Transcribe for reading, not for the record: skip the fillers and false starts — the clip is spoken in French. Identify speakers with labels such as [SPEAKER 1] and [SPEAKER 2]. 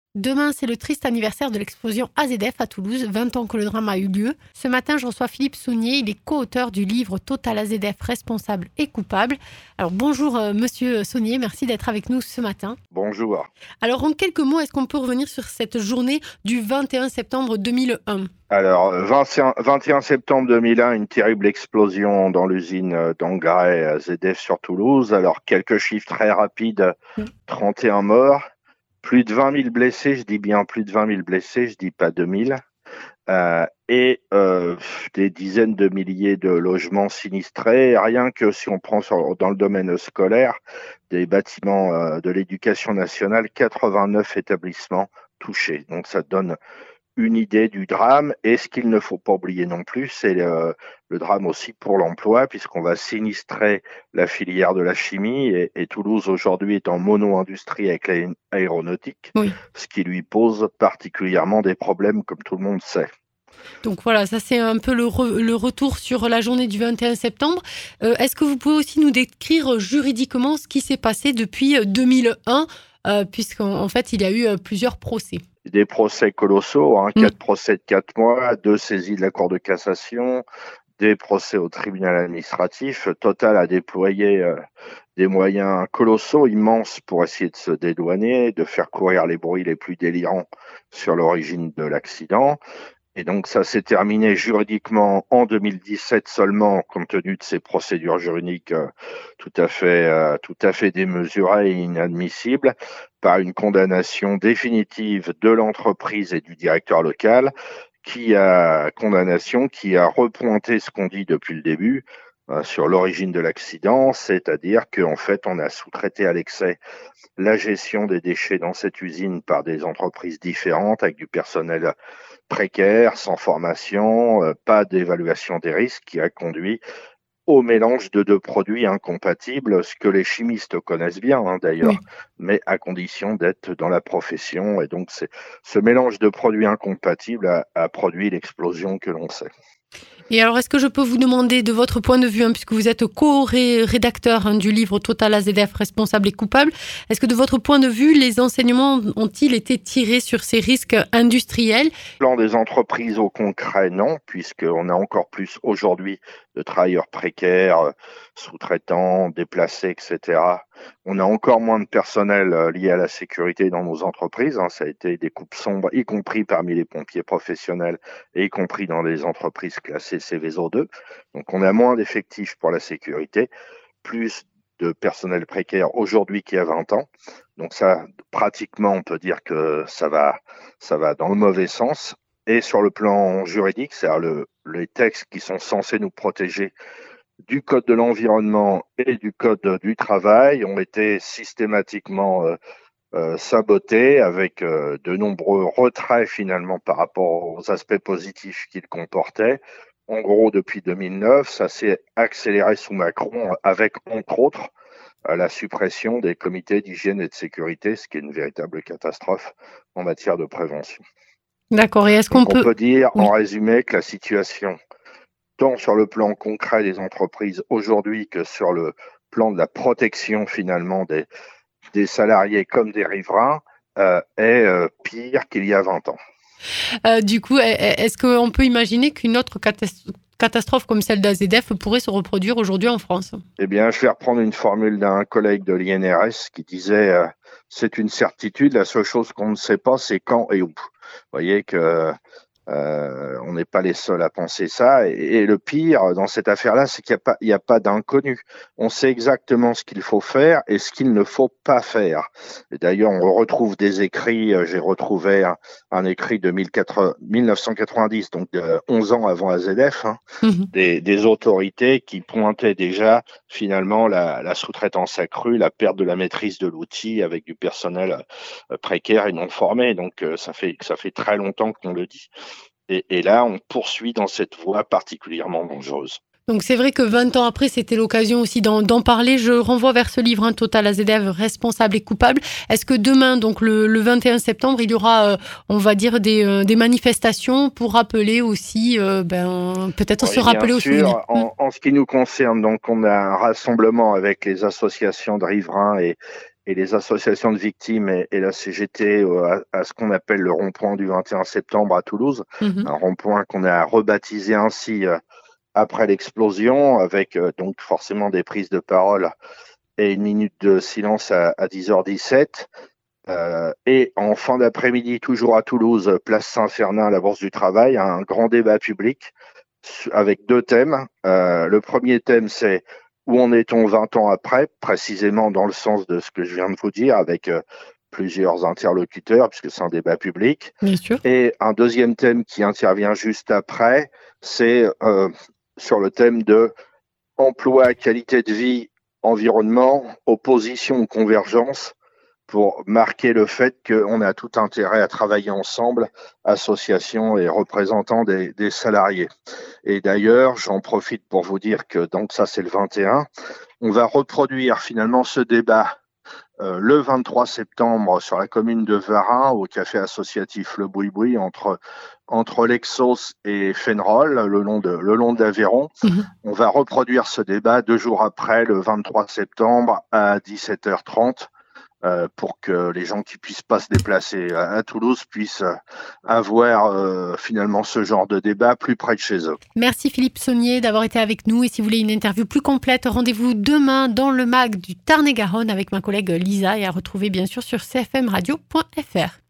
[SPEAKER 1] Demain, c'est le triste anniversaire de l'explosion AZF à Toulouse, 20 ans que le drame a eu lieu. Ce matin, je reçois Philippe Saunier, il est co-auteur du livre Total AZF, responsable et coupable. Alors bonjour monsieur Saunier, merci d'être avec nous ce matin.
[SPEAKER 2] Bonjour.
[SPEAKER 1] Alors en quelques mots, est-ce qu'on peut revenir sur cette journée du 21 septembre 2001 ?
[SPEAKER 2] Alors, 21 septembre 2001, une terrible explosion dans l'usine d'engrais ZF sur Toulouse. Alors, quelques chiffres très rapides, 31 morts, plus de 20 000 blessés, je dis bien plus de 20 000 blessés, je dis pas 2000, et des dizaines de milliers de logements sinistrés. Rien que si on prend dans le domaine scolaire, des bâtiments de l'éducation nationale, 89 établissements touchés. Donc, ça donne une idée du drame. Et ce qu'il ne faut pas oublier non plus, c'est le drame aussi pour l'emploi, puisqu'on va sinistrer la filière de la chimie. Et Toulouse aujourd'hui est en mono-industrie avec l'aéronautique,
[SPEAKER 1] Oui.
[SPEAKER 2] Ce qui lui pose particulièrement des problèmes, comme tout le monde sait.
[SPEAKER 1] Donc voilà, ça c'est un peu le retour sur la journée du 21 septembre. Est-ce que vous pouvez aussi nous décrire juridiquement ce qui s'est passé depuis 2001, puisqu'en fait il y a eu plusieurs procès?
[SPEAKER 2] Des procès colossaux, 4 procès de 4 mois, 2 saisies de la Cour de cassation, des procès au tribunal administratif. Total a déployé des moyens colossaux, immenses, pour essayer de se dédouaner, de faire courir les bruits les plus délirants sur l'origine de l'accident. Et donc ça s'est terminé juridiquement en 2017 seulement, compte tenu de ces procédures juridiques tout à fait démesurées et inadmissibles, par une condamnation définitive de l'entreprise et du directeur local, condamnation qui a repointé ce qu'on dit depuis le début sur l'origine de l'accident, c'est-à-dire qu'en fait on a sous-traité à l'excès la gestion des déchets dans cette usine par des entreprises différentes avec du personnel précaire, sans formation, pas d'évaluation des risques, qui a conduit au mélange de 2 produits incompatibles, ce que les chimistes connaissent bien d'ailleurs, mais à condition d'être dans la profession. Et donc ce mélange de produits incompatibles a produit l'explosion que l'on sait.
[SPEAKER 1] Et alors, est-ce que je peux vous demander, de votre point de vue, puisque vous êtes co-rédacteur du livre Total AZF, responsable et coupable, est-ce que de votre point de vue, les enseignements ont-ils été tirés sur ces risques industriels ?
[SPEAKER 2] Plan des entreprises au concret, non, puisqu'on a encore plus aujourd'hui de travailleurs précaires, sous-traitants, déplacés, etc. On a encore moins de personnel lié à la sécurité dans nos entreprises. Ça a été des coupes sombres, y compris parmi les pompiers professionnels et y compris dans les entreprises classées Céveso 2. Donc on a moins d'effectifs pour la sécurité, plus de personnel précaire aujourd'hui qu'il y a 20 ans. Donc ça, pratiquement, on peut dire que ça va dans le mauvais sens. Et sur le plan juridique, c'est-à-dire les textes qui sont censés nous protéger du code de l'environnement et du code du travail ont été systématiquement sabotés avec de nombreux retraits finalement par rapport aux aspects positifs qu'ils comportaient. En gros, depuis 2009, ça s'est accéléré sous Macron avec, entre autres, la suppression des comités d'hygiène et de sécurité, ce qui est une véritable catastrophe en matière de prévention.
[SPEAKER 1] D'accord. Et est-ce qu'on
[SPEAKER 2] peut dire, en résumé, que la situation, tant sur le plan concret des entreprises aujourd'hui que sur le plan de la protection finalement des salariés comme des riverains, est pire qu'il y a 20 ans.
[SPEAKER 1] Du coup, est-ce qu'on peut imaginer qu'une autre catastrophe comme celle d'AZF pourrait se reproduire aujourd'hui en France ?
[SPEAKER 2] Eh bien, je vais reprendre une formule d'un collègue de l'INRS qui disait c'est une certitude, la seule chose qu'on ne sait pas, c'est quand et où. Vous voyez que on n'est pas les seuls à penser ça. Et le pire dans cette affaire-là, c'est qu'il n'y a pas d'inconnu. On sait exactement ce qu'il faut faire et ce qu'il ne faut pas faire. Et d'ailleurs, on retrouve des écrits. J'ai retrouvé un écrit de 1990, donc 11 ans avant AZF, des autorités qui pointaient déjà finalement la sous-traitance accrue, la perte de la maîtrise de l'outil avec du personnel précaire et non formé. Donc ça fait très longtemps qu'on le dit. Et là, on poursuit dans cette voie particulièrement dangereuse.
[SPEAKER 1] Donc c'est vrai que 20 ans après, c'était l'occasion aussi d'en parler. Je renvoie vers ce livre, Total AZF, responsable et coupable. Est-ce que demain, donc le 21 septembre, il y aura, on va dire, des manifestations pour rappeler aussi, peut-être se rappeler au souvenir.
[SPEAKER 2] En ce qui nous concerne, donc on a un rassemblement avec les associations de riverains et les associations de victimes et la CGT à ce qu'on appelle le rond-point du 21 septembre à Toulouse, un rond-point qu'on a rebaptisé ainsi après l'explosion, avec donc forcément des prises de parole et une minute de silence à 10h17. Et en fin d'après-midi, toujours à Toulouse, place Saint-Fernin, à la Bourse du Travail, un grand débat public avec 2 thèmes. Le premier thème, c'est où en est-on 20 ans après, précisément dans le sens de ce que je viens de vous dire, avec plusieurs interlocuteurs, puisque c'est un débat public.
[SPEAKER 1] Bien sûr.
[SPEAKER 2] Et un deuxième thème qui intervient juste après, c'est sur le thème de emploi, qualité de vie, environnement, opposition, convergence, pour marquer le fait qu'on a tout intérêt à travailler ensemble, associations et représentants des salariés. Et d'ailleurs, j'en profite pour vous dire que donc ça c'est le 21, on va reproduire finalement ce débat le 23 septembre sur la commune de Varin au café associatif Le Boui-Boui entre Lexos et Fénerolles, le long de l'Aveyron. On va reproduire ce débat 2 jours après, le 23 septembre à 17h30. Pour que les gens qui puissent pas se déplacer à Toulouse puissent avoir finalement ce genre de débat plus près de chez eux.
[SPEAKER 1] Merci Philippe Saunier d'avoir été avec nous. Et si vous voulez une interview plus complète, rendez-vous demain dans le MAG du Tarn-et-Garonne avec ma collègue Lisa et à retrouver bien sûr sur cfmradio.fr.